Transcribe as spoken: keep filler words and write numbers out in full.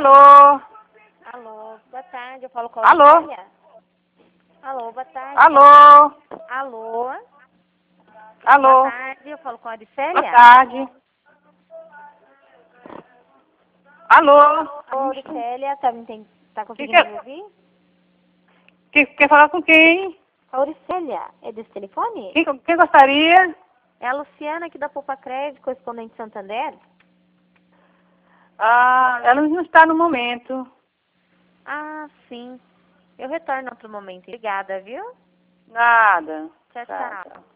Alô? Alô, boa tarde, eu falo com a Alô? Auricélia. Alô, boa tarde. Alô? Alô? Alô? Boa tarde, eu falo com a Boa Auricélia. tarde. Alô? Alô, Auricélia, tá, me tem- tá conseguindo Que que me é? ouvir? Que- Quer falar com quem? Auricélia, é desse telefone? Quem, quem gostaria? É a Luciana aqui da Poupa Crédito, correspondente Santander. Ah, ela não está no momento. Ah, sim. Eu retorno outro momento. Obrigada, viu? Nada. Tchau, Tá, tchau. tchau.